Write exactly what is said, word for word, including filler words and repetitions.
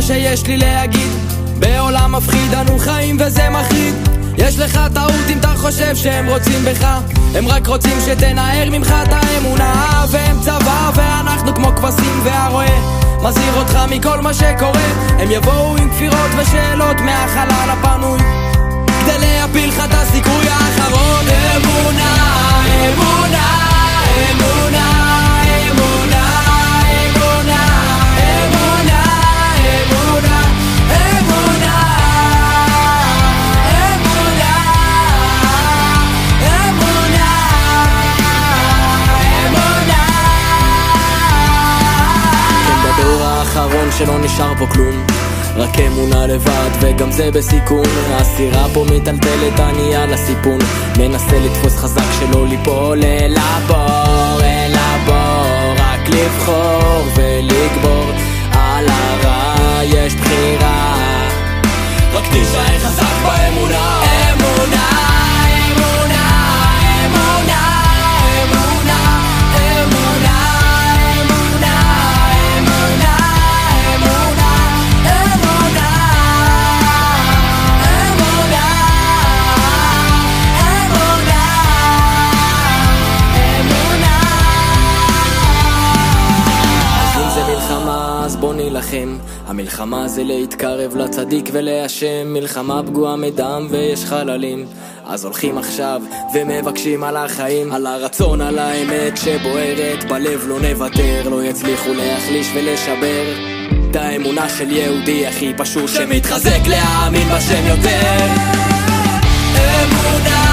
שיש לי להגיד. בעולם מפחיד אנו חיים וזה מחריד. יש לך טעות אם אתה חושב שהם רוצים בך, הם רק רוצים שתנער ממך את האמונה. והם צבא ואנחנו כמו כבשים, והרועה מזהיר אותך מכל מה שקורה. הם יבואו עם כפירות ושאלות מהחלל הפנוי כדי להפיל לך את הסיכוי האחרון. אמונה, אמונה, אמונה, אמונה, אמונה, אמונה, אמונה, אמונה, אמונה, אמונה, אמונה. כן, בדור האחרון שלא נשאר פה כלום, רק אמונה לבד וגם זה בסיכון. הסירה פה מטלטלת, אני על הסיפון, מנסה לתפוס חזק שלא ליפול אל הבור, אל הבור. רק לבחור ולגבור על הרע, יש בחירה, רק תישאר חזק באמונה. אמונה, אמונה, אמונה, אמונה, אמונה, אמונה, אמונה, אמונה, אמונה, אמונה, אמונה, אמונה. אז אם זה מלחמה אז בוא נילחם. המלחמה זה להתקרב לצדיק ולהשם, מלחמה פגועה מדם ויש חללים. אז הולכים עכשיו ומבקשים על החיים, על הרצון, על האמת שבוערת בלב. לא נוותר, לא יצליחו להחליש ולשבר את האמונה של יהודי הכי פשוט שמתחזק להאמין בשם יותר. אמונה